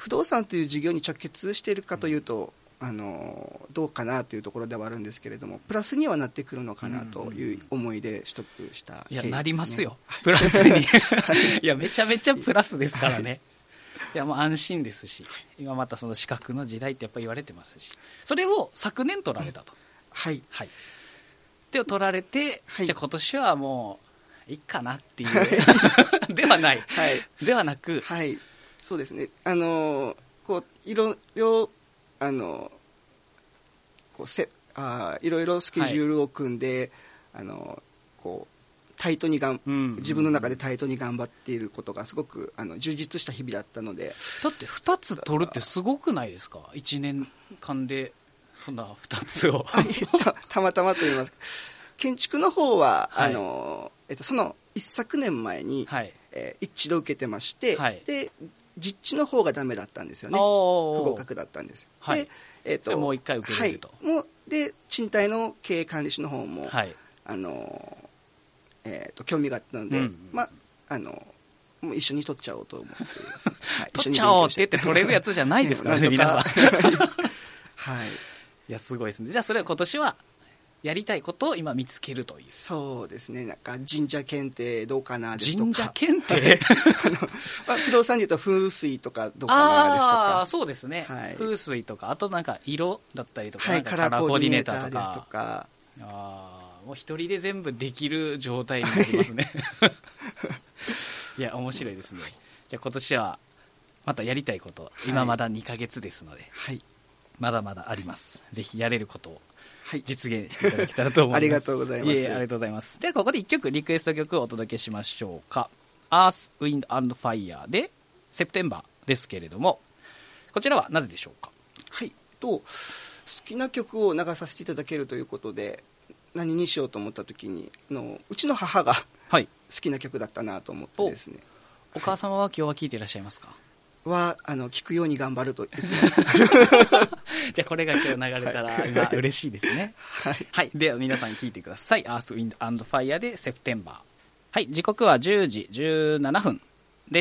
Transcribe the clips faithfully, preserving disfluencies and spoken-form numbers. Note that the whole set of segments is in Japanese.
不動産という事業に直結しているかというと、うん、あのどうかなというところではあるんですけれども、プラスにはなってくるのかなという思いで取得した経緯ですね。 いや、なりますよ、プラスにいや、めちゃめちゃプラスですからね、はい、いや、もう安心ですし、今またその資格の時代ってやっぱり言われてますし、それを昨年取られたと、 はい、 はい、で取られて、はい、じゃあ今年はもういいかなっていうではない、はい、ではなく、 はい、そうですね、あのこういろいろあのこうせあいろいろスケジュールを組んで、はい、あのこうタイトにがん、うん、自分の中でタイトに頑張っていることがすごくあの充実した日々だったので。 だってふたつ取るってすごくないですか、いちねんかんでそんなふたつをた, たまたまと言いますか、建築の方は、はい、あのえっと、その一昨年前に、はい、えー、一度受けてまして、はい、で実地の方がダメだったんですよね、不合格だったんです、はい、で、えー、ともう一回受けれると、 はい、もうで賃貸の経営管理士の方も、はい、あのえー、と興味があったので、うん、まああのもう一緒に取っちゃおうと思って、 はい、取っちゃおうって言って取れるやつじゃないですからね皆さんはい、 いやすごいですね。じゃあそれは今年はやりたいことを今見つけるという。 そうですね、なんか神社検定どうかなですとか。 神社検定あの、まあ、不動産でいうと風水とかどうかなですとか。 ああ、そうですね、はい、風水とか、あとなんか色だったりとか、 はい、 なんかカラーコーディネーターとか、 ですとか。 ああ、もう一人で全部できる状態になりますねいや面白いですね。じゃあ今年はまたやりたいこと、はい、今まだにかげつですので、はい、まだまだあります。ぜひやれることを実現していただけたらと思いますありがとうございます。 いえ、ありがとうございます。ではここでいっきょくリクエスト曲をお届けしましょうか。 Earth, Wind and Fire でセプテンバーですけれども、こちらはなぜでしょうか。 はい、と好きな曲を流させていただけるということで、何にしようと思った時にのうちの母が、はい、好きな曲だったなと思ってですね。 お, お母様は今日は聴いていらっしゃいますか。 はあの聞くように頑張ると言ってましたじゃあこれが今日流れたら今嬉しいですねはい、はい、では皆さん聞いてください。 Earth, Wind and Fire でセプテンバー。はい、時刻はじゅうじじゅうななふんです。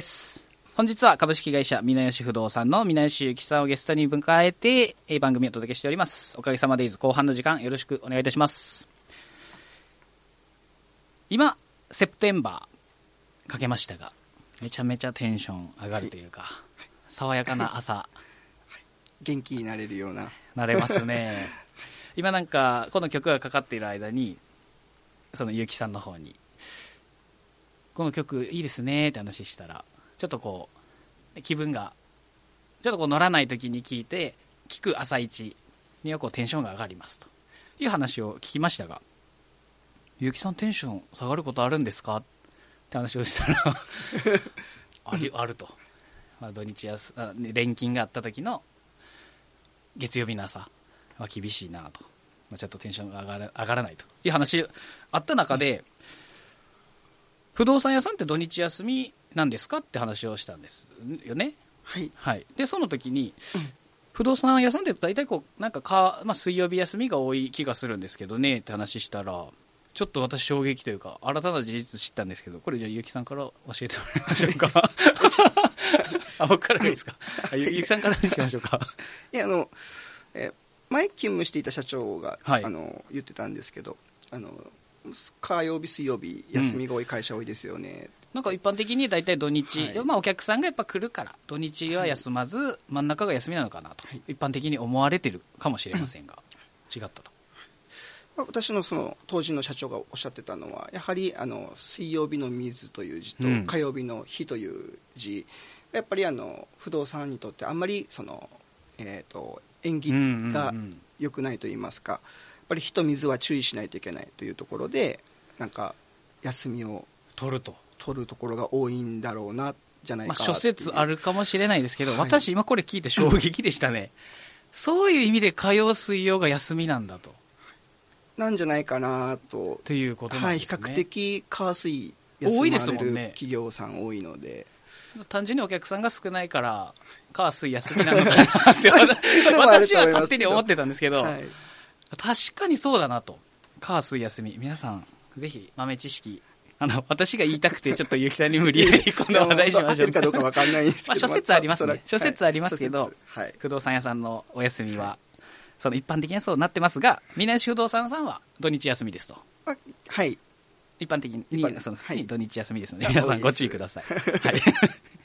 本日は株式会社みなよし不動産のみなよしゆきさんをゲストに迎えて番組をお届けしております。おかげさまで後半の時間よろしくお願いいたします。今セプテンバーかけましたが、めちゃめちゃテンション上がるというか、はい、爽やかな朝、はい、 元気になれるようななれますね今なんかこの曲がかかっている間にそのゆきさんの方にこの曲いいですねって話したら、ちょっとこう気分がちょっとこう乗らない時に聞いて聞く朝一にはこうテンションが上がりますという話を聞きましたが、ゆきさんテンション下がることあるんですかって話をしたらあ, りあると、まあ、土日やす連勤があった時の月曜日の朝は厳しいなと、まあ、ちょっとテンションが上が ら, 上がらないという話あった中で、うん、不動産屋さんって土日休みなんですかって話をしたんですよね。 はい、 はい、でその時に、うん、不動産屋さんって大体こうなんかか、まあ、水曜日休みが多い気がするんですけどねって話したら、ちょっと私衝撃というか新たな事実知ったんですけど、これじゃあゆきさんから教えてもらいましょうかあ、僕からがいいですかゆきさんからにしましょうかいやあの、えー、前勤務していた社長が、はい、あの言ってたんですけど、あの火曜日水曜日休みが多い会社多いですよね、うん、 なんか一般的に大体土日、はい、まあ、お客さんがやっぱ来るから土日は休まず、はい、真ん中が休みなのかなと、はい、一般的に思われてるかもしれませんが、うん、違ったと。 私のその当時の社長がおっしゃってたのは、やはりあの水曜日の水という字と火曜日の日という字、うん、やっぱりあの不動産にとってあんまりその、えー、と縁起が良くないといいますか、やっぱり火と水は注意しないといけないというところで、なんか休みを取ると取るところが多いんだろうなじゃないか、 まあ、諸説あるかもしれないですけど、はい、私今これ聞いて衝撃でしたねそういう意味で火曜水曜が休みなんだとなんじゃないかなと。 ということなんですね。 はい、比較的火水休まれる企業さん多いので、 単純にお客さんが少ないから火水休みなのかなって私は勝手に思ってたんですけど、はい、確かにそうだなと。火水休み、皆さんぜひ豆知識あの私が言いたくてちょっと結城さんに無理やりこの話題しましょう。 合ってるかどうか分かんないんですけど、 まあ、諸説ありますね、諸説ありますけど、 はいはい、 不動産屋さんのお休みはその一般的にはそうなってますが、みなし不動産さんは土日休みですと。 あはい、 一般的に一般その普通にはい土日休みですので、皆さんご注意ください。はい